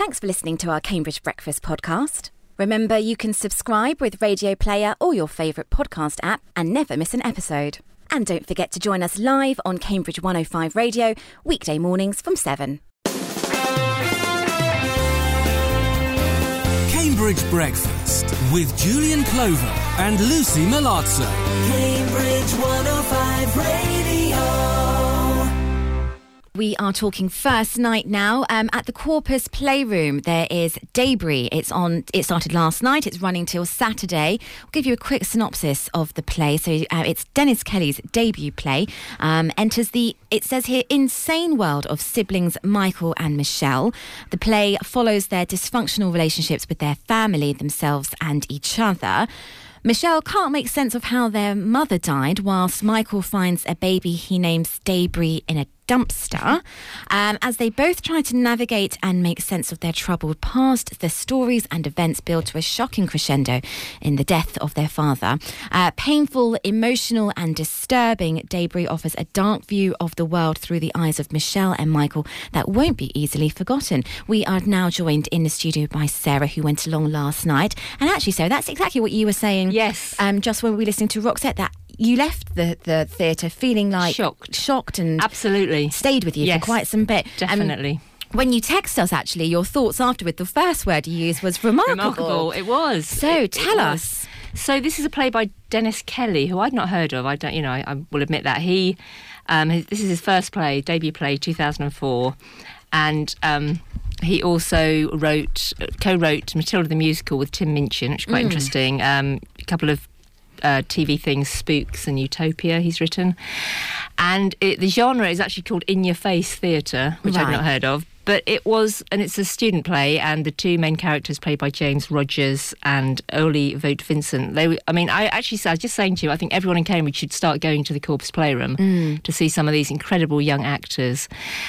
Thanks for listening to our Cambridge Breakfast podcast. Remember, you can subscribe with Radio Player or your favourite podcast app and never miss an episode. And don't forget to join us live on Cambridge 105 Radio, weekday mornings from 7. Cambridge Breakfast with Julian Clover and Lucy Malazzo. Cambridge 105 Radio. We are talking first night now. At the Corpus Playroom, there is Debris. It started last night. It's running till Saturday. I'll give you a quick synopsis of the play. So it's Dennis Kelly's debut play. It says here, insane world of siblings Michael and Michelle. The play follows their dysfunctional relationships with their family, themselves and each other. Michelle can't make sense of how their mother died, whilst Michael finds a baby he names Debris in a dumpster. As they both try to navigate and make sense of their troubled past, the stories and events build to a shocking crescendo in the death of their father. Painful, emotional and disturbing, Debris offers a dark view of the world through the eyes of Michelle and Michael that won't be easily forgotten. We are now joined in the studio by Sarah, who went along last night. And actually, Sarah, that's exactly what you were saying. Yes. Just when we were listening to Roxette, that you left the theatre feeling like shocked and absolutely stayed with you for quite some bit. Definitely. When you text us, actually, your thoughts afterward, the first word you used was remarkable. It was. So tell us. So this is a play by Dennis Kelly, who I'd not heard of. I will admit that this is his first play, debut play, 2004, and he also co-wrote Matilda the Musical with Tim Minchin, which is quite interesting. A couple of TV things, Spooks and Utopia, he's written. And the genre is actually called in-your-face theatre, which I've not heard of. But it's a student play, and the two main characters played by James Rogers and Oli Vogt Vincent. I was just saying to you, I think everyone in Cambridge should start going to the Corpus Playroom to see some of these incredible young actors.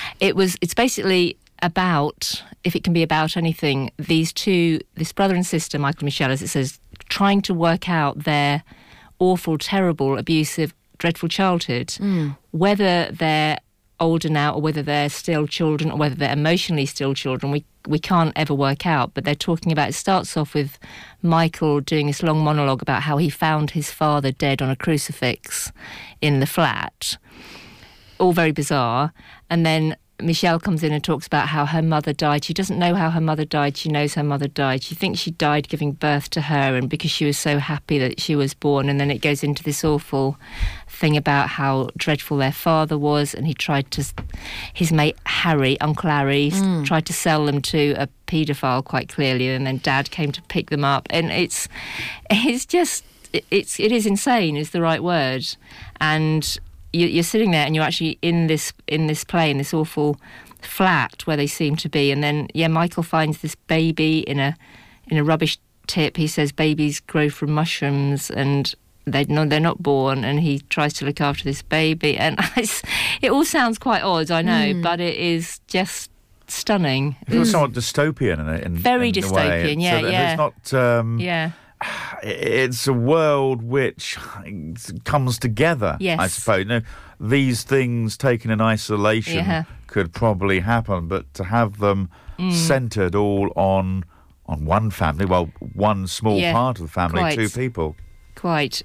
It's basically about, if it can be about anything, this brother and sister, Michael and Michelle, as it says, trying to work out their awful, terrible, abusive, dreadful childhood, whether they're older now or whether they're still children or whether they're emotionally still children, we can't ever work out. But they're talking about, it starts off with Michael doing this long monologue about how he found his father dead on a crucifix in the flat. All very bizarre. And then Michelle comes in and talks about how her mother died. She doesn't know how her mother died. She knows her mother died. She thinks she died giving birth to her, and because she was so happy that she was born. And then it goes into this awful thing about how dreadful their father was, and his mate Harry, Uncle Harry, tried to sell them to a paedophile quite clearly, and then Dad came to pick them up. And it is insane is the right word. And you're sitting there and you're actually in this play, in this awful flat where they seem to be. And then, Michael finds this baby in a rubbish tip. He says babies grow from mushrooms and they're not born, and he tries to look after this baby. And it all sounds quite odd, I know, but it is just stunning. It's somewhat dystopian in very in dystopian, It's not... It's a world which comes together, I suppose. These things taken in isolation could probably happen, but to have them centred all on one family, one small part of the family, two people. Quite.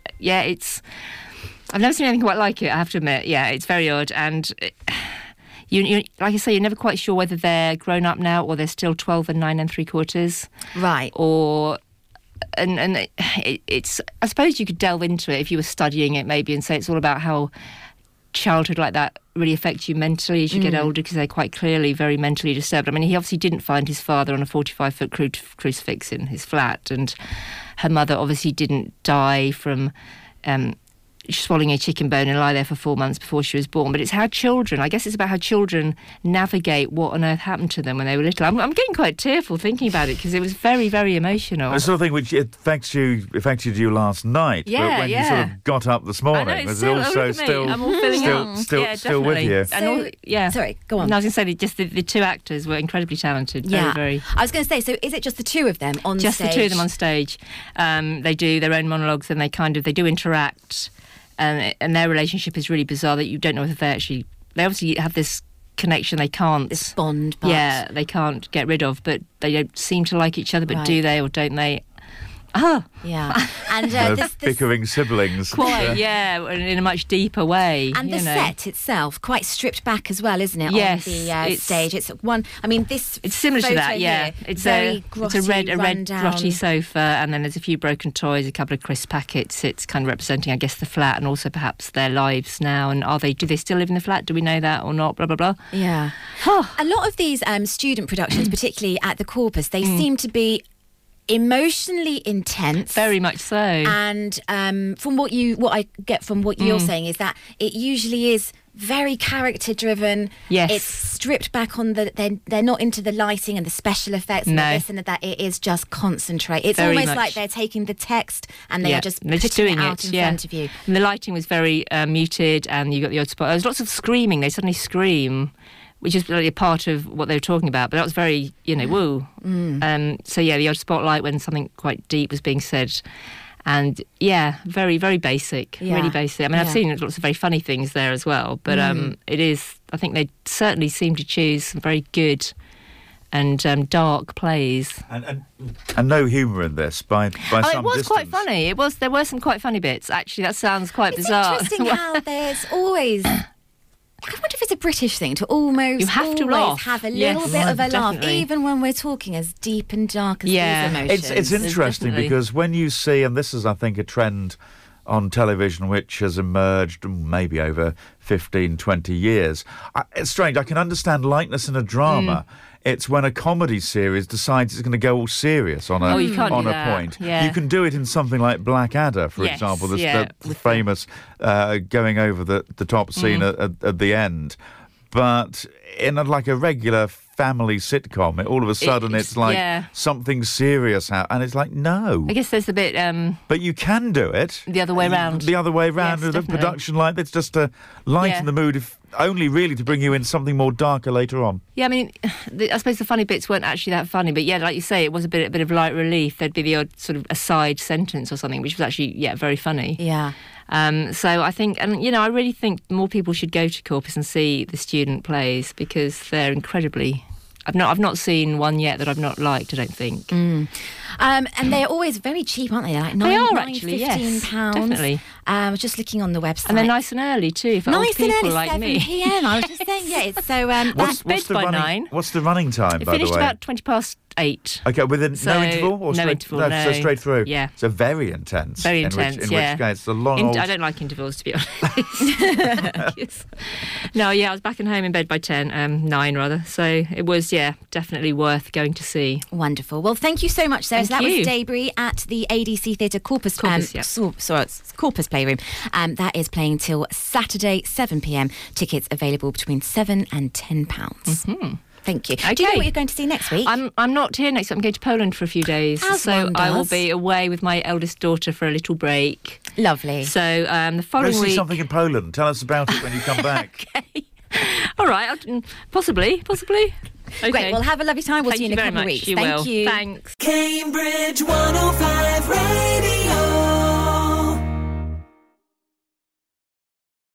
I've never seen anything quite like it, I have to admit. Yeah, it's very odd, and... You like I say, you're never quite sure whether they're grown up now or they're still 12 and 9 3/4. Right. Or... And it's, I suppose you could delve into it if you were studying it maybe and say it's all about how childhood like that really affects you mentally as you get older, because they're quite clearly very mentally disturbed. I mean, he obviously didn't find his father on a 45-foot crucifix in his flat, and her mother obviously didn't die from swallowing a chicken bone and lie there for 4 months before she was born. But it's how children, I guess it's about how children navigate what on earth happened to them when they were little. I'm getting quite tearful thinking about it because it was very, very emotional. The sort of thing which affected you last night, but when you sort of got up this morning, was it also still with you? Sorry, go on. And I was going to say, just the two actors were incredibly talented. Very, very. I was going to say, so is it just the two of them on stage? Just the two of them on stage. They do their own monologues, and they do interact. And their relationship is really bizarre, that you don't know if they obviously have this connection they can't... This bond. But... Yeah, they can't get rid of, but they don't seem to like each other, but do they or don't they? Oh. Yeah. And this bickering siblings. Quite, yeah, in a much deeper way. And the set itself, quite stripped back as well, isn't it? Yes. On the stage. It's one, I mean, this it's similar to that, yeah. It's a red grotty sofa, and then there's a few broken toys, a couple of crisp packets. It's kind of representing, I guess, the flat and also perhaps their lives now. And do they still live in the flat? Do we know that or not? Blah, blah, blah. Yeah. A lot of these student productions, particularly at the Corpus, they seem to be emotionally intense, very much so. And from what I get from what you're saying is that it usually is very character driven. Yes, it's stripped back on they're not into the lighting and the special effects and this and that. It is just concentrate. It's very almost like they're taking the text and they are just putting it out in front of you. And the lighting was very muted, and you got the odd spot. There was lots of screaming. They suddenly scream, which is really a part of what they were talking about. But that was very, woo. So, the odd spotlight when something quite deep was being said. And, very, very basic, really basic. I mean, I've seen lots of very funny things there as well. But it is, I think they certainly seem to choose some very good and dark plays. And no humour in this by some distance. It was quite funny. There were some quite funny bits, actually. That sounds quite bizarre. It's interesting how there's always... I wonder if it's a British thing to almost have a little bit of a laugh, even when we're talking as deep and dark as these emotions. It's interesting because when you see, and this is, I think, a trend on television which has emerged maybe over 15, 20 years. It's strange. I can understand lightness in a drama. It's when a comedy series decides it's going to go all serious on a point. Yeah. You can do it in something like Blackadder, for example. The famous going over the top scene at the end. But in a regular family sitcom, all of a sudden it's like something serious, and it's like, no. I guess there's a bit... but you can do it. The other way round. The other way round with a production like that's just to lighten the mood, only really to bring you in something more darker later on. Yeah, I mean, I suppose the funny bits weren't actually that funny, but like you say, it was a bit of light relief. There'd be the odd sort of aside sentence or something, which was actually, very funny. Yeah. So I think, and I really think more people should go to Corpus and see the student plays because they're incredibly... I've not seen one yet that I've not liked, I don't think. And they're always very cheap, aren't they? They're like £15. Definitely. I was just looking on the website. And they're nice and early too for old people like 7 me. 7 p.m. I was just saying, it's so... what's the 9. What's the running time, by the way? It finished about 8:20. Okay, within no interval? Or no interval, no. So straight through? Yeah. So very intense. Very intense, in which case it's a long I don't like intervals, to be honest. No, I was back and home in bed by 9 rather. So it was, definitely worth going to see. Wonderful. Well, thank you so much, Sarah. Thank so that you. was Daybury at the ADC Theatre Corpus Corpus Playroom. That is playing till Saturday, 7 p.m. Tickets available between £7 and £10. Mm-hmm. Thank you. Okay. Do you know what you're going to see next week? I'm not here next week. I'm going to Poland for a few days. I will be away with my eldest daughter for a little break. Lovely. So the following week... see something in Poland. Tell us about it when you come back. Okay. All right. Possibly. Okay. Great. Well, have a lovely time. We'll see you in a couple of weeks. Thank you. Thank you. Thanks. Cambridge 105 Radio.